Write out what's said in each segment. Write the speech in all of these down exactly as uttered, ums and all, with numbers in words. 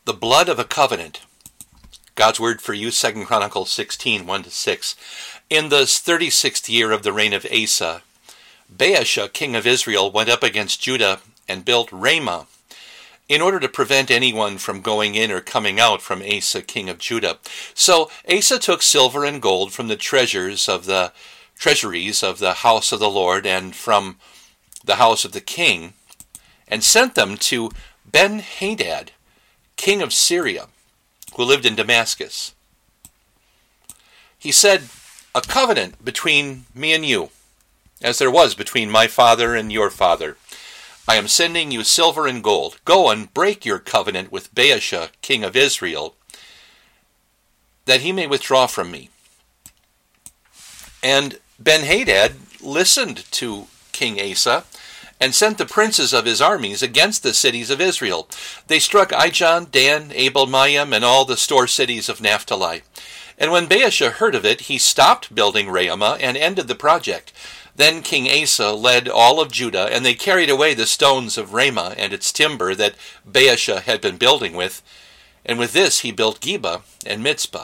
The blood of a covenant. God's word for you, Second Chronicles sixteen, one to six. In the thirty-sixth year of the reign of Asa, Baasha, king of Israel, went up against Judah and built Ramah, in order to prevent anyone from going in or coming out from Asa, king of Judah. So Asa took silver and gold from the treasures of the treasuries of the house of the Lord and from the house of the king, and sent them to Ben-Hadad, king of Syria, who lived in Damascus. He said, "A covenant between me and you, as there was between my father and your father. I am sending you silver and gold. Go and break your covenant with Baasha, king of Israel, that he may withdraw from me." And Ben-Hadad listened to King Asa and sent the princes of his armies against the cities of Israel. They struck Ijon, Dan, Abel-Maim, and all the store cities of Naphtali. And when Baasha heard of it, he stopped building Ramah and ended the project. Then King Asa led all of Judah, and they carried away the stones of Ramah and its timber that Baasha had been building with, and with this he built Geba and Mizpah.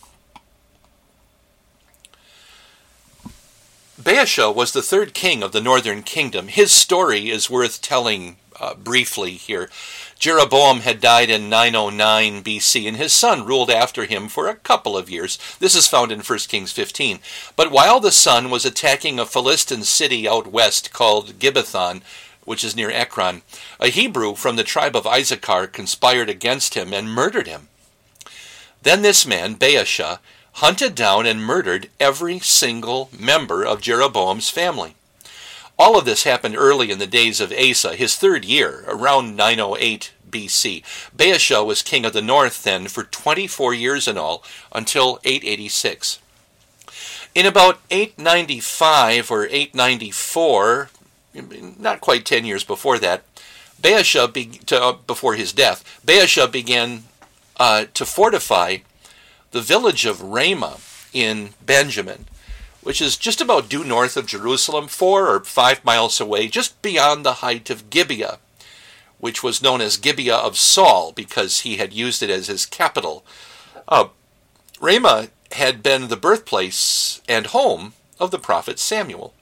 Baasha was the third king of the northern kingdom. His story is worth telling uh, briefly here. Jeroboam had died in nine oh nine B C, and his son ruled after him for a couple of years. This is found in First Kings fifteen. But while the son was attacking a Philistine city out west called Gibbethon, which is near Ekron, a Hebrew from the tribe of Issachar conspired against him and murdered him. Then this man, Baasha, hunted down and murdered every single member of Jeroboam's family. All of this happened early in the days of Asa, his third year, around nine oh eight B C. Baasha was king of the north then for twenty-four years in all, until eight eighty-six. In about eight ninety-five or eight ninety-four, not quite ten years before that, Baasha, be, to, uh, before his death, Baasha began uh, to fortify the village of Ramah in Benjamin, which is just about due north of Jerusalem, four or five miles away, just beyond the height of Gibeah, which was known as Gibeah of Saul because he had used it as his capital. Uh, Ramah had been the birthplace and home of the prophet Samuel.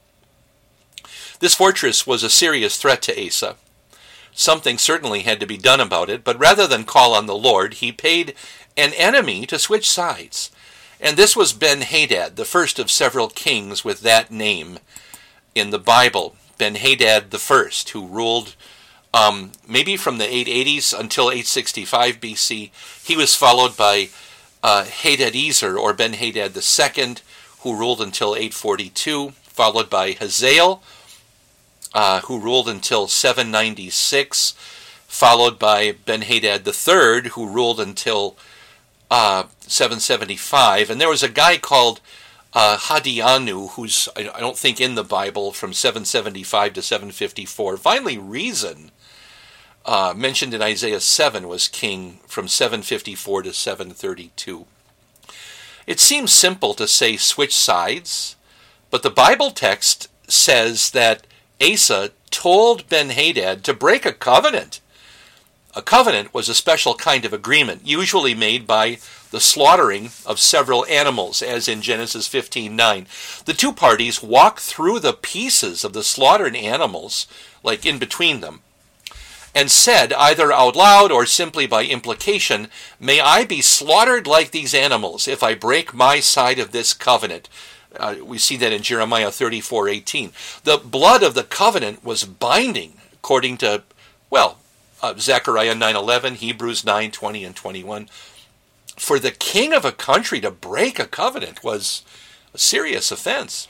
This fortress was a serious threat to Asa. Something certainly had to be done about it, but rather than call on the Lord, he paid an enemy to switch sides. And this was Ben-Hadad, the first of several kings with that name in the Bible. Ben-Hadad the first, who ruled um, maybe from the eight eighties until eight sixty-five B C. He was followed by uh, Hadadezer, or Ben-Hadad the second, who ruled until eight forty-two, followed by Hazael, uh, who ruled until seven ninety-six, followed by Ben-Hadad the third, who ruled until Uh, seven seventy-five, and there was a guy called uh, Hadianu, who's I, I don't think in the Bible, from seven seventy-five to seven fifty-four. Finally, Rezin, uh, mentioned in Isaiah seven, was king from seven fifty-four to seven thirty-two. It seems simple to say switch sides, but the Bible text says that Asa told Ben-Hadad to break a covenant. A covenant was a special kind of agreement, usually made by the slaughtering of several animals, as in Genesis fifteen nine. The two parties walked through the pieces of the slaughtered animals, like in between them, and said, either out loud or simply by implication, "May I be slaughtered like these animals if I break my side of this covenant." Uh, we see that in Jeremiah thirty-four eighteen. The blood of the covenant was binding, according to, well, Uh, Zechariah nine eleven, Hebrews nine twenty and twenty-one. For the king of a country to break a covenant was a serious offense.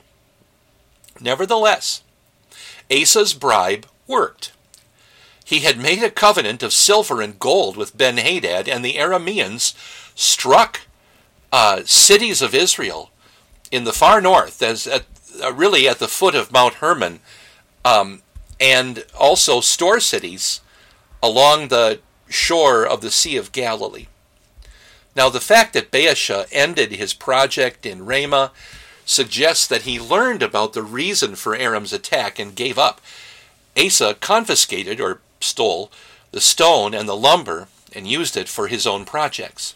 Nevertheless, Asa's bribe worked. He had made a covenant of silver and gold with Ben-Hadad, and the Arameans struck uh, cities of Israel in the far north, as at, uh, really at the foot of Mount Hermon, um, and also store cities along the shore of the Sea of Galilee. Now, the fact that Baasha ended his project in Ramah suggests that he learned about the reason for Aram's attack and gave up. Asa confiscated, or stole, the stone and the lumber and used it for his own projects.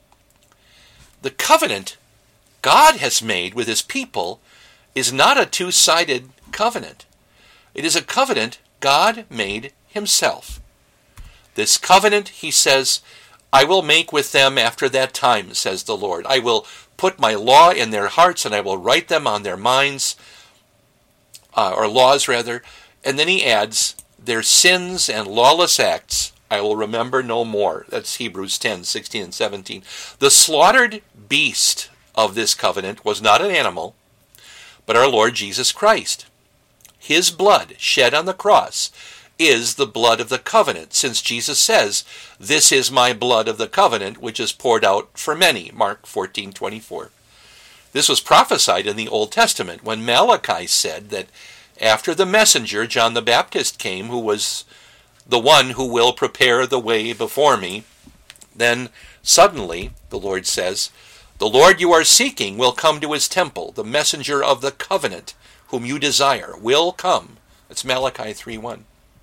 The covenant God has made with his people is not a two-sided covenant. It is a covenant God made himself. This covenant, he says, I will make with them after that time, says the Lord. I will put my law in their hearts, and I will write them on their minds, uh, or laws rather. And then he adds, their sins and lawless acts I will remember no more. That's Hebrews ten, sixteen and seventeen. The slaughtered beast of this covenant was not an animal, but our Lord Jesus Christ. His blood shed on the cross is the blood of the covenant, since Jesus says, this is my blood of the covenant, which is poured out for many, Mark fourteen twenty-four. This was prophesied in the Old Testament when Malachi said that after the messenger, John the Baptist, came, who was the one who will prepare the way before me, then suddenly, the Lord says, the Lord you are seeking will come to his temple. The messenger of the covenant, whom you desire, will come. That's Malachi three one.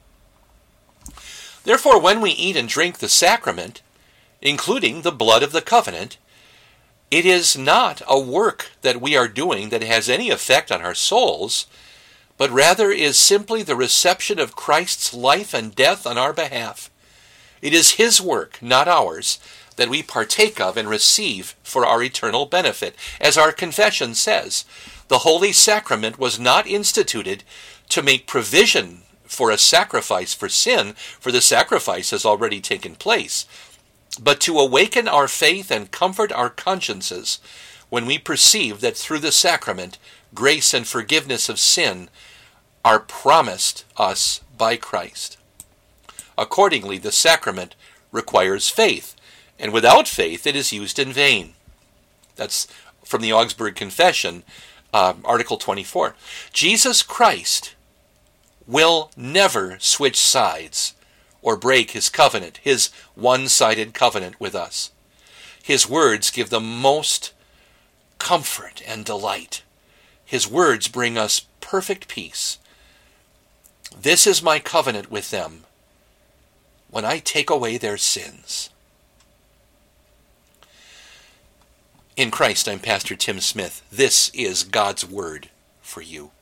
Therefore, when we eat and drink the sacrament, including the blood of the covenant, it is not a work that we are doing that has any effect on our souls, but rather is simply the reception of Christ's life and death on our behalf. It is his work, not ours, that we partake of and receive for our eternal benefit. As our confession says, the Holy Sacrament was not instituted to make provision for a sacrifice for sin, for the sacrifice has already taken place, but to awaken our faith and comfort our consciences when we perceive that through the sacrament, grace and forgiveness of sin are promised us by Christ. Accordingly, the sacrament requires faith, and without faith it is used in vain. That's from the Augsburg Confession, uh, Article twenty-four. Jesus Christ will never switch sides or break his covenant, his one-sided covenant with us. His words give the most comfort and delight. His words bring us perfect peace. This is my covenant with them when I take away their sins. In Christ, I'm Pastor Tim Smith. This is God's Word for you.